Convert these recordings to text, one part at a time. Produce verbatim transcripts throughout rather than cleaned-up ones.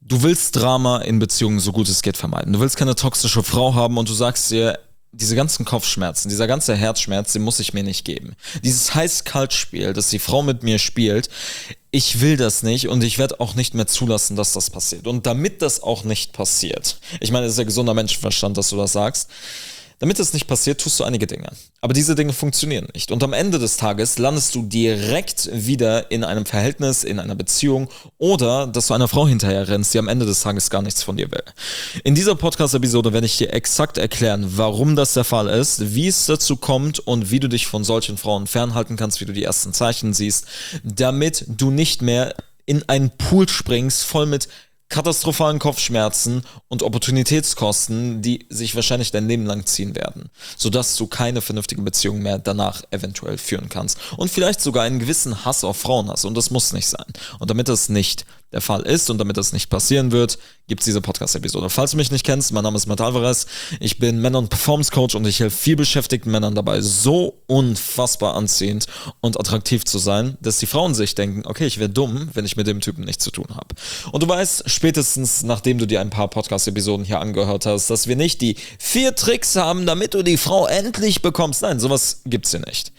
Du willst Drama in Beziehungen so gut es geht vermeiden. Du willst keine toxische Frau haben und du sagst dir, diese ganzen Kopfschmerzen, dieser ganze Herzschmerz, den muss ich mir nicht geben. Dieses Heiß-Kalt-Spiel, das die Frau mit mir spielt, ich will das nicht und ich werde auch nicht mehr zulassen, dass das passiert. Und damit das auch nicht passiert, ich meine, es ist ja gesunder Menschenverstand, dass du das sagst, damit das nicht passiert, tust du einige Dinge. Aber diese Dinge funktionieren nicht. Und am Ende des Tages landest du direkt wieder in einem Verhältnis, in einer Beziehung oder dass du einer Frau hinterher rennst, die am Ende des Tages gar nichts von dir will. In dieser Podcast-Episode werde ich dir exakt erklären, warum das der Fall ist, wie es dazu kommt und wie du dich von solchen Frauen fernhalten kannst, wie du die ersten Zeichen siehst, damit du nicht mehr in einen Pool springst, voll mit katastrophalen Kopfschmerzen und Opportunitätskosten, die sich wahrscheinlich dein Leben lang ziehen werden, sodass du keine vernünftige Beziehung mehr danach eventuell führen kannst und vielleicht sogar einen gewissen Hass auf Frauen hast und das muss nicht sein. Und damit das nicht der Fall ist und damit das nicht passieren wird, gibt es diese Podcast-Episode. Falls du mich nicht kennst, mein Name ist Matt Alvarez, ich bin Männer- und Performance-Coach und ich helfe vielbeschäftigten Männern dabei, so unfassbar anziehend und attraktiv zu sein, dass die Frauen sich denken, okay, ich wäre dumm, wenn ich mit dem Typen nichts zu tun habe. Und du weißt, spätestens nachdem du dir ein paar Podcast-Episoden hier angehört hast, dass wir nicht die vier Tricks haben, damit du die Frau endlich bekommst. Nein, sowas gibt's hier nicht.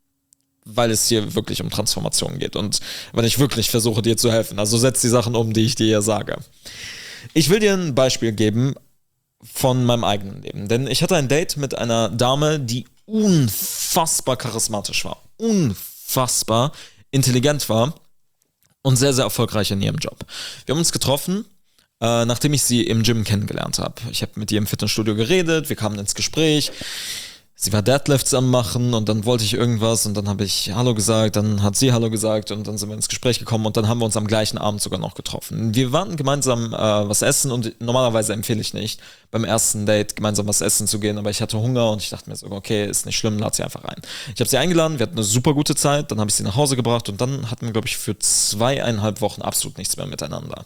Weil es hier wirklich um Transformation geht und weil ich wirklich versuche, dir zu helfen. Also setz die Sachen um, die ich dir hier sage. Ich will dir ein Beispiel geben von meinem eigenen Leben. Denn ich hatte ein Date mit einer Dame, die unfassbar charismatisch war, unfassbar intelligent war und sehr, sehr erfolgreich in ihrem Job. Wir haben uns getroffen, äh, nachdem ich sie im Gym kennengelernt habe. Ich habe mit ihr im Fitnessstudio geredet, wir kamen ins Gespräch. Sie war Deadlifts am Machen und dann wollte ich irgendwas und dann habe ich Hallo gesagt, dann hat sie Hallo gesagt und dann sind wir ins Gespräch gekommen und dann haben wir uns am gleichen Abend sogar noch getroffen. Wir waren gemeinsam äh, was essen und normalerweise empfehle ich nicht, beim ersten Date gemeinsam was essen zu gehen, aber ich hatte Hunger und ich dachte mir so, okay, ist nicht schlimm, lad sie einfach ein. Ich habe sie eingeladen, wir hatten eine super gute Zeit, dann habe ich sie nach Hause gebracht und dann hatten wir, glaube ich, für zweieinhalb Wochen absolut nichts mehr miteinander.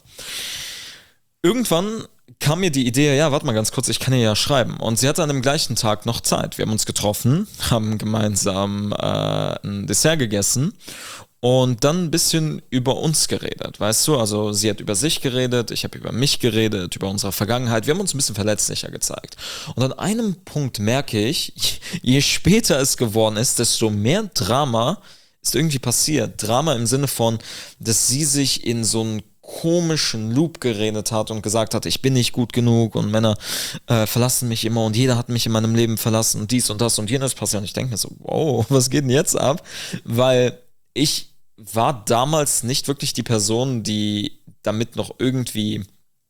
Irgendwann kam mir die Idee, ja, warte mal ganz kurz, ich kann ihr ja schreiben. Und sie hatte an dem gleichen Tag noch Zeit. Wir haben uns getroffen, haben gemeinsam äh, ein Dessert gegessen und dann ein bisschen über uns geredet, weißt du? Also sie hat über sich geredet, ich habe über mich geredet, über unsere Vergangenheit. Wir haben uns ein bisschen verletzlicher gezeigt. Und an einem Punkt merke ich, je später es geworden ist, desto mehr Drama ist irgendwie passiert. Drama im Sinne von, dass sie sich in so einen komischen Loop geredet hat und gesagt hat, ich bin nicht gut genug und Männer äh, verlassen mich immer und jeder hat mich in meinem Leben verlassen und dies und das und jenes passiert. Und ich denke mir so, wow, was geht denn jetzt ab? Weil ich war damals nicht wirklich die Person, die damit noch irgendwie,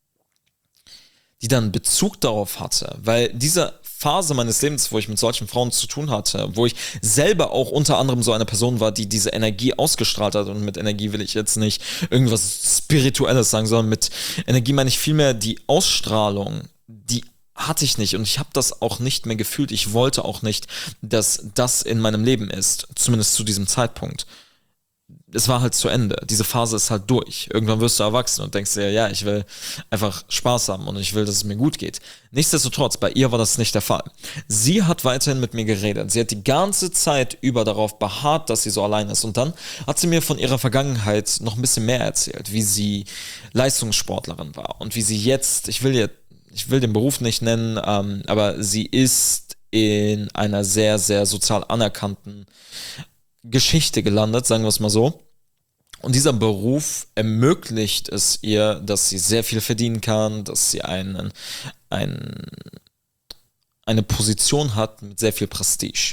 die dann Bezug darauf hatte, weil diese Phase meines Lebens, wo ich mit solchen Frauen zu tun hatte, wo ich selber auch unter anderem so eine Person war, die diese Energie ausgestrahlt hat, und mit Energie will ich jetzt nicht irgendwas Spirituelles sagen, sondern mit Energie meine ich vielmehr die Ausstrahlung, die hatte ich nicht und ich habe das auch nicht mehr gefühlt. Ich wollte auch nicht, dass das in meinem Leben ist, zumindest zu diesem Zeitpunkt. Es war halt zu Ende. Diese Phase ist halt durch. Irgendwann wirst du erwachsen und denkst dir, ja, ich will einfach Spaß haben und ich will, dass es mir gut geht. Nichtsdestotrotz, bei ihr war das nicht der Fall. Sie hat weiterhin mit mir geredet. Sie hat die ganze Zeit über darauf beharrt, dass sie so allein ist. Und dann hat sie mir von ihrer Vergangenheit noch ein bisschen mehr erzählt, wie sie Leistungssportlerin war und wie sie jetzt, ich will ihr, ich will den Beruf nicht nennen, ähm, aber sie ist in einer sehr, sehr sozial anerkannten Geschichte gelandet, sagen wir es mal so. Und dieser Beruf ermöglicht es ihr, dass sie sehr viel verdienen kann, dass sie einen, einen, eine Position hat mit sehr viel Prestige.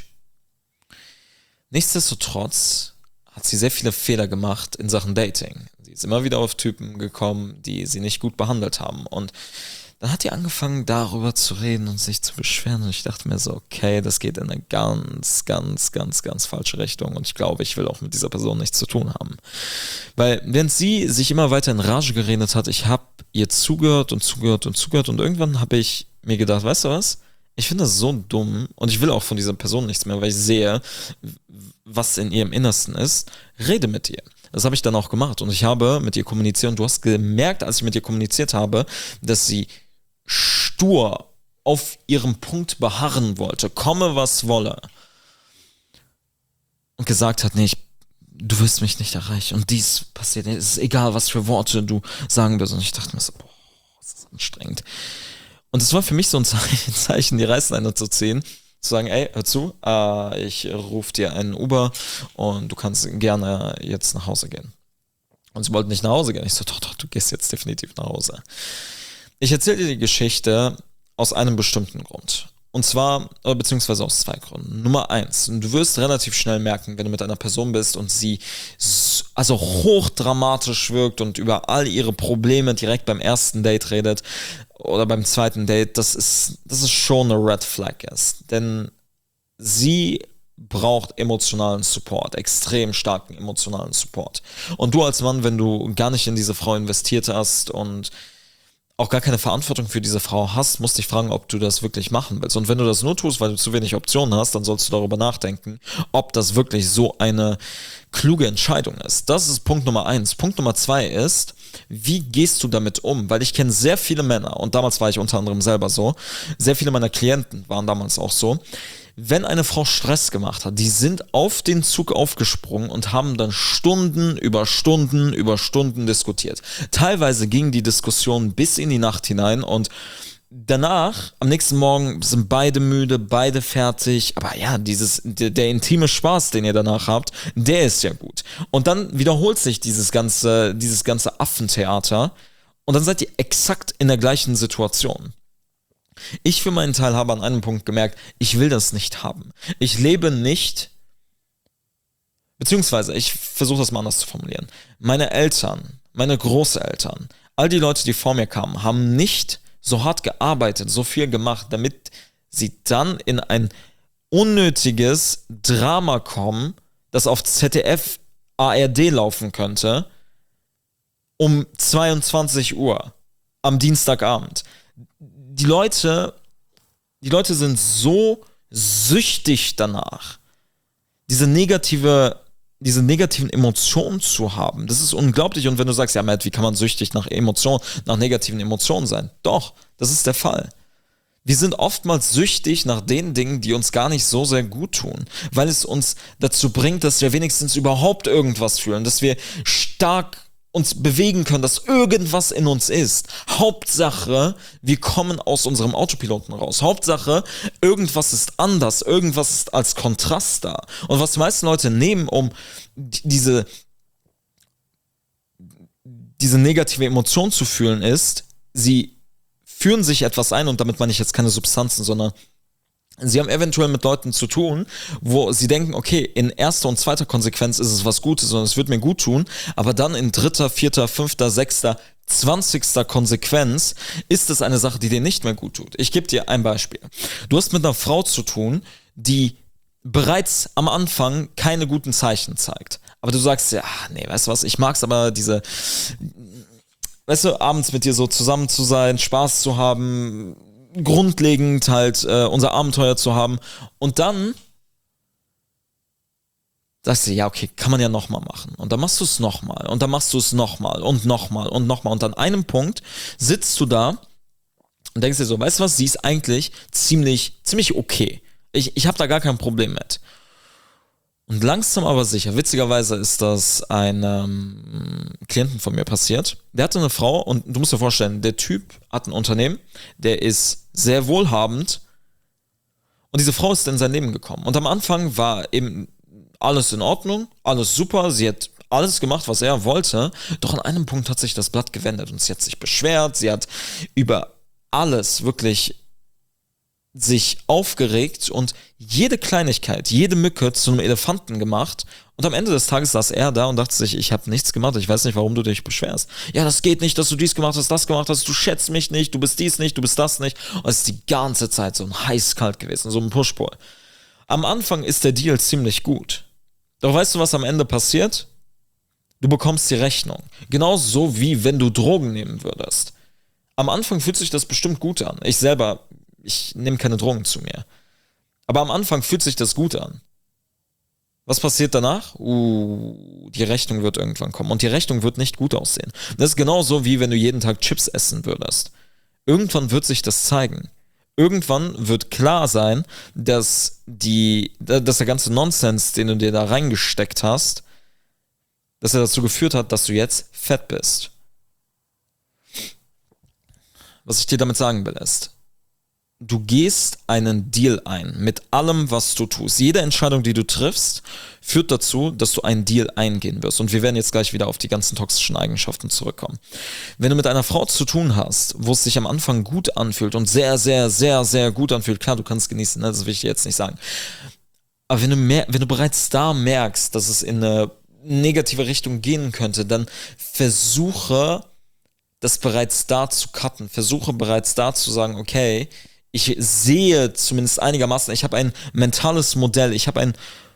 Nichtsdestotrotz hat sie sehr viele Fehler gemacht in Sachen Dating. Sie ist immer wieder auf Typen gekommen, die sie nicht gut behandelt haben. Und dann hat die angefangen, darüber zu reden und sich zu beschweren. Und ich dachte mir so, okay, das geht in eine ganz, ganz, ganz, ganz falsche Richtung. Und ich glaube, ich will auch mit dieser Person nichts zu tun haben. Weil, während sie sich immer weiter in Rage geredet hat, ich habe ihr zugehört und zugehört und zugehört. Und irgendwann habe ich mir gedacht, weißt du was? Ich finde das so dumm. Und ich will auch von dieser Person nichts mehr, weil ich sehe, was in ihrem Innersten ist. Rede mit ihr. Das habe ich dann auch gemacht. Und ich habe mit ihr kommuniziert. Und du hast gemerkt, als ich mit ihr kommuniziert habe, dass sie stur auf ihrem Punkt beharren wollte, komme was wolle, und gesagt hat, nee, ich, du wirst mich nicht erreichen und dies passiert nicht, es ist egal, was für Worte du sagen wirst. Und ich dachte mir so, boah, anstrengend. Und es war für mich so ein Zeichen, die Reißleine zu ziehen, zu sagen, ey, hör zu, äh, ich rufe dir einen Uber und du kannst gerne jetzt nach Hause gehen. Und sie wollten nicht nach Hause gehen. Ich so, doch, doch, du gehst jetzt definitiv nach Hause. Ich erzähle dir die Geschichte aus einem bestimmten Grund. Und zwar, beziehungsweise aus zwei Gründen. Nummer eins, du wirst relativ schnell merken, wenn du mit einer Person bist und sie also hochdramatisch wirkt und über all ihre Probleme direkt beim ersten Date redet oder beim zweiten Date, dass es, dass es schon eine Red Flag ist. Denn sie braucht emotionalen Support, extrem starken emotionalen Support. Und du als Mann, wenn du gar nicht in diese Frau investiert hast und auch gar keine Verantwortung für diese Frau hast, musst dich fragen, ob du das wirklich machen willst. Und wenn du das nur tust, weil du zu wenig Optionen hast, dann sollst du darüber nachdenken, ob das wirklich so eine kluge Entscheidung ist. Das ist Punkt Nummer eins. Punkt Nummer zwei ist, wie gehst du damit um? Weil ich kenne sehr viele Männer, und damals war ich unter anderem selber so, sehr viele meiner Klienten waren damals auch so, wenn eine Frau Stress gemacht hat, die sind auf den Zug aufgesprungen und haben dann Stunden über Stunden über Stunden diskutiert. Teilweise ging die Diskussion bis in die Nacht hinein und danach, am nächsten Morgen, sind beide müde, beide fertig, aber ja, dieses, der, der intime Spaß, den ihr danach habt, der ist ja gut. Und dann wiederholt sich dieses ganze, dieses ganze Affentheater und dann seid ihr exakt in der gleichen Situation. Ich für meinen Teil habe an einem Punkt gemerkt, ich will das nicht haben. Ich lebe nicht, beziehungsweise ich versuche das mal anders zu formulieren. Meine Eltern, meine Großeltern, all die Leute, die vor mir kamen, haben nicht so hart gearbeitet, so viel gemacht, damit sie dann in ein unnötiges Drama kommen, das auf Z D F, A R D laufen könnte, um zweiundzwanzig Uhr am Dienstagabend. Die Leute, die Leute sind so süchtig danach, diese negative, diese negativen Emotionen zu haben. Das ist unglaublich. Und wenn du sagst, ja, Matt, wie kann man süchtig nach Emotionen, nach negativen Emotionen sein? Doch, das ist der Fall. Wir sind oftmals süchtig nach den Dingen, die uns gar nicht so sehr gut tun, weil es uns dazu bringt, dass wir wenigstens überhaupt irgendwas fühlen, dass wir stark uns bewegen können, dass irgendwas in uns ist. Hauptsache, wir kommen aus unserem Autopiloten raus. Hauptsache, irgendwas ist anders, irgendwas ist als Kontrast da. Und was die meisten Leute nehmen, um diese, diese negative Emotion zu fühlen, ist, sie führen sich etwas ein, und damit meine ich jetzt keine Substanzen, sondern sie haben eventuell mit Leuten zu tun, wo sie denken, okay, in erster und zweiter Konsequenz ist es was Gutes und es wird mir gut tun, aber dann in dritter, vierter, fünfter, sechster, zwanzigster Konsequenz ist es eine Sache, die dir nicht mehr gut tut. Ich gebe dir ein Beispiel. Du hast mit einer Frau zu tun, die bereits am Anfang keine guten Zeichen zeigt. Aber du sagst ja, nee, weißt du was, ich mag's aber diese, weißt du, abends mit dir so zusammen zu sein, Spaß zu haben, grundlegend halt äh, unser Abenteuer zu haben, und dann sagst du, ja, okay, kann man ja nochmal machen, und dann machst du es nochmal und dann machst du es nochmal und nochmal und nochmal, und an einem Punkt sitzt du da und denkst dir so, weißt du was, sie ist eigentlich ziemlich, ziemlich okay, ich, ich habe da gar kein Problem mit. Und langsam aber sicher, witzigerweise ist das einem Klienten von mir passiert. Der hatte eine Frau, und du musst dir vorstellen, der Typ hat ein Unternehmen, der ist sehr wohlhabend, und diese Frau ist in sein Leben gekommen. Und am Anfang war eben alles in Ordnung, alles super, sie hat alles gemacht, was er wollte, doch an einem Punkt hat sich das Blatt gewendet und sie hat sich beschwert, sie hat über alles wirklich sich aufgeregt und jede Kleinigkeit, jede Mücke zu einem Elefanten gemacht, und am Ende des Tages saß er da und dachte sich, ich habe nichts gemacht, ich weiß nicht, warum du dich beschwerst. Ja, das geht nicht, dass du dies gemacht hast, das gemacht hast, du schätzt mich nicht, du bist dies nicht, du bist das nicht, und es ist die ganze Zeit so ein heiß-kalt gewesen, so ein Push-Pull. Am Anfang ist der Deal ziemlich gut, doch weißt du, was am Ende passiert? Du bekommst die Rechnung, genauso wie wenn du Drogen nehmen würdest. Am Anfang fühlt sich das bestimmt gut an, ich selber, ich nehme keine Drogen zu mir. Aber am Anfang fühlt sich das gut an. Was passiert danach? Uh, die Rechnung wird irgendwann kommen. Und die Rechnung wird nicht gut aussehen. Das ist genauso, wie wenn du jeden Tag Chips essen würdest. Irgendwann wird sich das zeigen. Irgendwann wird klar sein, dass, die, dass der ganze Nonsens, den du dir da reingesteckt hast, dass er dazu geführt hat, dass du jetzt fett bist. Was ich dir damit sagen will ist, du gehst einen Deal ein mit allem, was du tust. Jede Entscheidung, die du triffst, führt dazu, dass du einen Deal eingehen wirst. Und wir werden jetzt gleich wieder auf die ganzen toxischen Eigenschaften zurückkommen. Wenn du mit einer Frau zu tun hast, wo es sich am Anfang gut anfühlt und sehr, sehr, sehr, sehr gut anfühlt, klar, du kannst genießen, ne? Das will ich dir jetzt nicht sagen. Aber wenn du, mer- wenn du bereits da merkst, dass es in eine negative Richtung gehen könnte, dann versuche, das bereits da zu cutten. Versuche bereits da zu sagen, okay, ich sehe zumindest einigermaßen, ich habe ein mentales Modell, ich habe ein,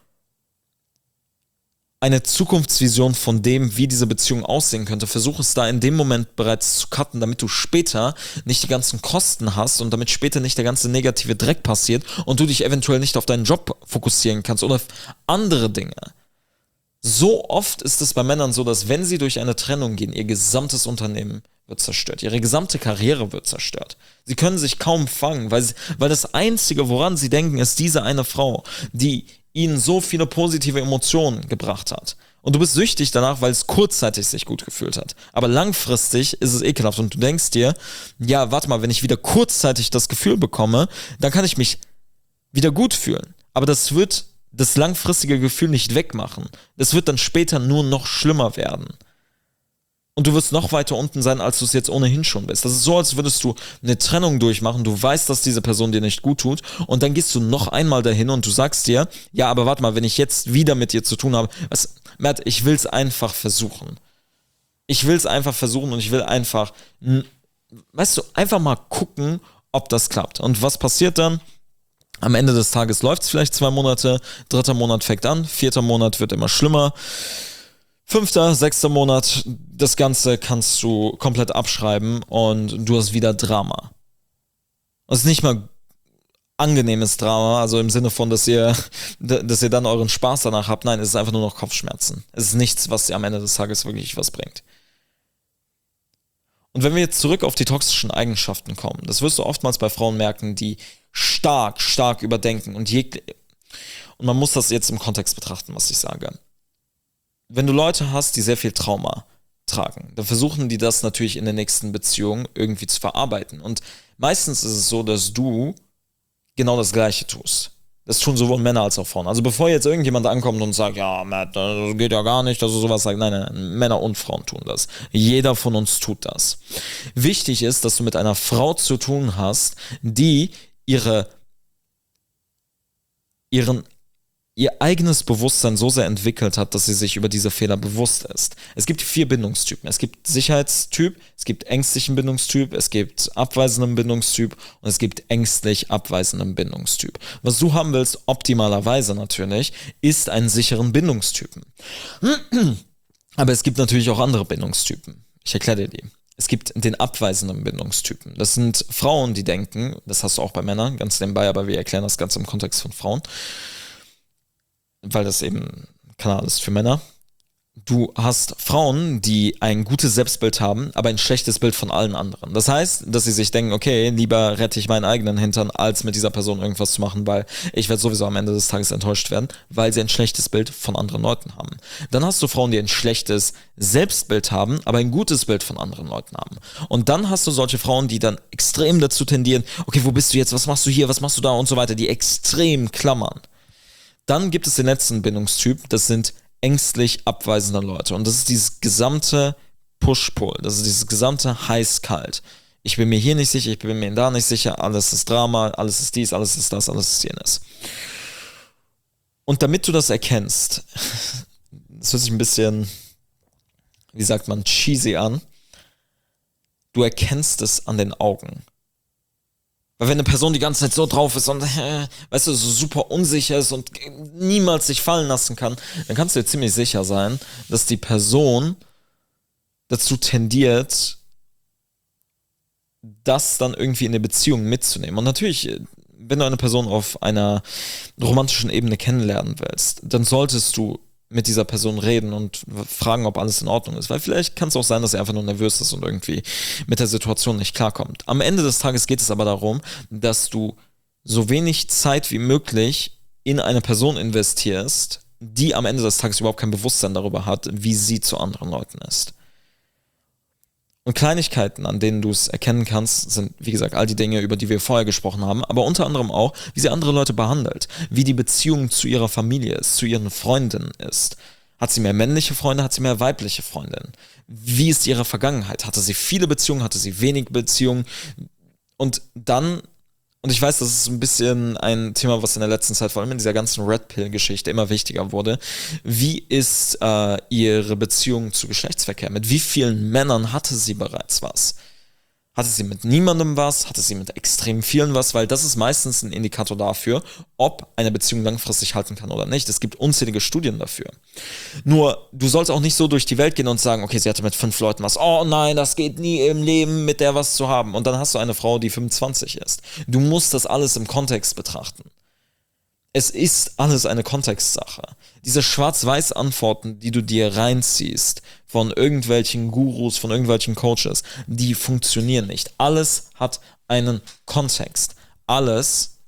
eine Zukunftsvision von dem, wie diese Beziehung aussehen könnte. Versuche es da in dem Moment bereits zu cutten, damit du später nicht die ganzen Kosten hast und damit später nicht der ganze negative Dreck passiert und du dich eventuell nicht auf deinen Job fokussieren kannst oder auf andere Dinge. So oft ist es bei Männern so, dass wenn sie durch eine Trennung gehen, ihr gesamtes Unternehmen wird zerstört. Ihre gesamte Karriere wird zerstört. Sie können sich kaum fangen, weil, sie, weil das Einzige, woran sie denken, ist diese eine Frau, die ihnen so viele positive Emotionen gebracht hat. Und du bist süchtig danach, weil es kurzzeitig sich gut gefühlt hat. Aber langfristig ist es ekelhaft und du denkst dir, ja, warte mal, wenn ich wieder kurzzeitig das Gefühl bekomme, dann kann ich mich wieder gut fühlen. Aber das wird das langfristige Gefühl nicht wegmachen. Das wird dann später nur noch schlimmer werden. Und du wirst noch weiter unten sein, als du es jetzt ohnehin schon bist. Das ist so, als würdest du eine Trennung durchmachen, du weißt, dass diese Person dir nicht gut tut und dann gehst du noch einmal dahin und du sagst dir, ja, aber warte mal, wenn ich jetzt wieder mit dir zu tun habe, was, Matt, ich will es einfach versuchen. Ich will es einfach versuchen und ich will einfach, weißt du, einfach mal gucken, ob das klappt. Und was passiert dann? Am Ende des Tages läuft es vielleicht zwei Monate, dritter Monat fängt an, vierter Monat wird immer schlimmer, fünfter, sechster Monat, das Ganze kannst du komplett abschreiben und du hast wieder Drama. Es ist nicht mal angenehmes Drama, also im Sinne von, dass ihr, dass ihr dann euren Spaß danach habt. Nein, es ist einfach nur noch Kopfschmerzen. Es ist nichts, was dir am Ende des Tages wirklich was bringt. Und wenn wir jetzt zurück auf die toxischen Eigenschaften kommen, das wirst du oftmals bei Frauen merken, die stark, stark überdenken und jeg- und man muss das jetzt im Kontext betrachten, was ich sage. Wenn du Leute hast, die sehr viel Trauma tragen, dann versuchen die das natürlich in der nächsten Beziehung irgendwie zu verarbeiten. Und meistens ist es so, dass du genau das Gleiche tust. Das tun sowohl Männer als auch Frauen. Also bevor jetzt irgendjemand ankommt und sagt, ja, Matt, das geht ja gar nicht, dass du sowas sagst. Nein, nein, nein, Männer und Frauen tun das. Jeder von uns tut das. Wichtig ist, dass du mit einer Frau zu tun hast, die ihre, ihren ihr eigenes Bewusstsein so sehr entwickelt hat, dass sie sich über diese Fehler bewusst ist. Es gibt vier Bindungstypen. Es gibt Sicherheitstyp, es gibt ängstlichen Bindungstyp, es gibt abweisenden Bindungstyp und es gibt ängstlich abweisenden Bindungstyp. Was du haben willst, optimalerweise natürlich, ist einen sicheren Bindungstypen. Aber es gibt natürlich auch andere Bindungstypen. Ich erkläre dir die. Es gibt den abweisenden Bindungstypen. Das sind Frauen, die denken, das hast du auch bei Männern, ganz nebenbei, aber wir erklären das Ganze im Kontext von Frauen, weil das eben ein Kanal ist für Männer. Du hast Frauen, die ein gutes Selbstbild haben, aber ein schlechtes Bild von allen anderen. Das heißt, dass sie sich denken, okay, lieber rette ich meinen eigenen Hintern, als mit dieser Person irgendwas zu machen, weil ich werde sowieso am Ende des Tages enttäuscht werden, weil sie ein schlechtes Bild von anderen Leuten haben. Dann hast du Frauen, die ein schlechtes Selbstbild haben, aber ein gutes Bild von anderen Leuten haben. Und dann hast du solche Frauen, die dann extrem dazu tendieren, okay, wo bist du jetzt, was machst du hier, was machst du da und so weiter, die extrem klammern. Dann gibt es den letzten Bindungstyp, das sind ängstlich abweisende Leute. Und das ist dieses gesamte Push-Pull, das ist dieses gesamte heiß-kalt. Ich bin mir hier nicht sicher, ich bin mir da nicht sicher, alles ist Drama, alles ist dies, alles ist das, alles ist jenes. Und damit du das erkennst, das hört sich ein bisschen, wie sagt man, cheesy an, du erkennst es an den Augen. Weil wenn eine Person die ganze Zeit so drauf ist und, äh, weißt du, so super unsicher ist und niemals sich fallen lassen kann, dann kannst du dir ziemlich sicher sein, dass die Person dazu tendiert, das dann irgendwie in der Beziehung mitzunehmen. Und natürlich, wenn du eine Person auf einer romantischen Ebene kennenlernen willst, dann solltest du mit dieser Person reden und fragen, ob alles in Ordnung ist. Weil vielleicht kann es auch sein, dass er einfach nur nervös ist und irgendwie mit der Situation nicht klarkommt. Am Ende des Tages geht es aber darum, dass du so wenig Zeit wie möglich in eine Person investierst, die am Ende des Tages überhaupt kein Bewusstsein darüber hat, wie sie zu anderen Leuten ist. Und Kleinigkeiten, an denen du es erkennen kannst, sind, wie gesagt, all die Dinge, über die wir vorher gesprochen haben, aber unter anderem auch, wie sie andere Leute behandelt, wie die Beziehung zu ihrer Familie ist, zu ihren Freundinnen ist. Hat sie mehr männliche Freunde, hat sie mehr weibliche Freundinnen? Wie ist ihre Vergangenheit? Hatte sie viele Beziehungen, hatte sie wenig Beziehungen? Und dann, und ich weiß, das ist ein bisschen ein Thema, was in der letzten Zeit, vor allem in dieser ganzen Red Pill-Geschichte immer wichtiger wurde. Wie ist äh, ihre Beziehung zu Geschlechtsverkehr? Mit wie vielen Männern hatte sie bereits was? Hatte sie mit niemandem was? Hatte sie mit extrem vielen was? Weil das ist meistens ein Indikator dafür, ob eine Beziehung langfristig halten kann oder nicht. Es gibt unzählige Studien dafür. Nur, du sollst auch nicht so durch die Welt gehen und sagen, okay, sie hatte mit fünf Leuten was. Oh nein, das geht nie im Leben, mit der was zu haben. Und dann hast du eine Frau, die fünfundzwanzig ist. Du musst das alles im Kontext betrachten. Es ist alles eine Kontextsache. Diese Schwarz-Weiß-Antworten, die du dir reinziehst von irgendwelchen Gurus, von irgendwelchen Coaches, die funktionieren nicht. Alles hat einen Kontext. Alles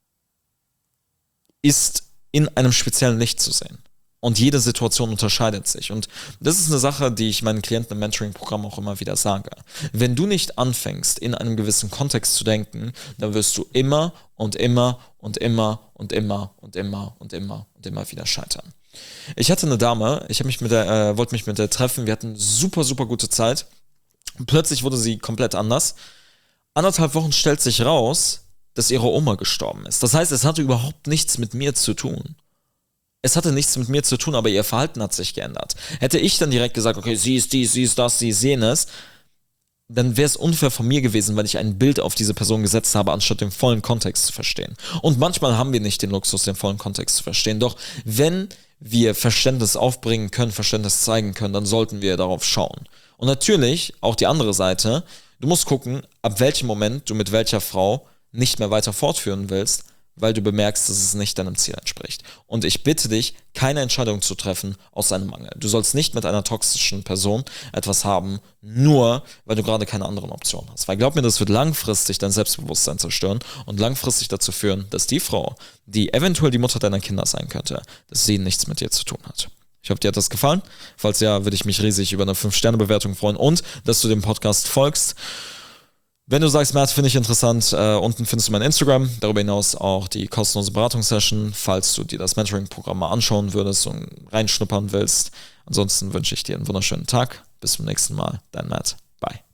ist in einem speziellen Licht zu sehen. Und jede Situation unterscheidet sich. Und das ist eine Sache, die ich meinen Klienten im Mentoring-Programm auch immer wieder sage. Wenn du nicht anfängst, in einem gewissen Kontext zu denken, dann wirst du immer und immer und immer und immer und immer und immer und immer wieder scheitern. Ich hatte eine Dame, ich habe mich mit der, äh, wollte mich mit der treffen, wir hatten super, super gute Zeit. Plötzlich wurde sie komplett anders. Anderthalb Wochen stellt sich raus, dass ihre Oma gestorben ist. Das heißt, es hatte überhaupt nichts mit mir zu tun. Es hatte nichts mit mir zu tun, aber ihr Verhalten hat sich geändert. Hätte ich dann direkt gesagt, okay, sie ist dies, sie ist das, sie ist jenes, dann wäre es unfair von mir gewesen, weil ich ein Bild auf diese Person gesetzt habe, anstatt den vollen Kontext zu verstehen. Und manchmal haben wir nicht den Luxus, den vollen Kontext zu verstehen. Doch wenn wir Verständnis aufbringen können, Verständnis zeigen können, dann sollten wir darauf schauen. Und natürlich, auch die andere Seite, du musst gucken, ab welchem Moment du mit welcher Frau nicht mehr weiter fortführen willst, weil du bemerkst, dass es nicht deinem Ziel entspricht. Und ich bitte dich, keine Entscheidung zu treffen aus einem Mangel. Du sollst nicht mit einer toxischen Person etwas haben, nur weil du gerade keine anderen Optionen hast. Weil glaub mir, das wird langfristig dein Selbstbewusstsein zerstören und langfristig dazu führen, dass die Frau, die eventuell die Mutter deiner Kinder sein könnte, dass sie nichts mit dir zu tun hat. Ich hoffe, dir hat das gefallen. Falls ja, würde ich mich riesig über eine fünf Sterne Bewertung freuen und dass du dem Podcast folgst. Wenn du sagst, Matt, finde ich interessant, äh, unten findest du mein Instagram, darüber hinaus auch die kostenlose Beratungssession, falls du dir das Mentoring-Programm mal anschauen würdest und reinschnuppern willst. Ansonsten wünsche ich dir einen wunderschönen Tag. Bis zum nächsten Mal. Dein Matt. Bye.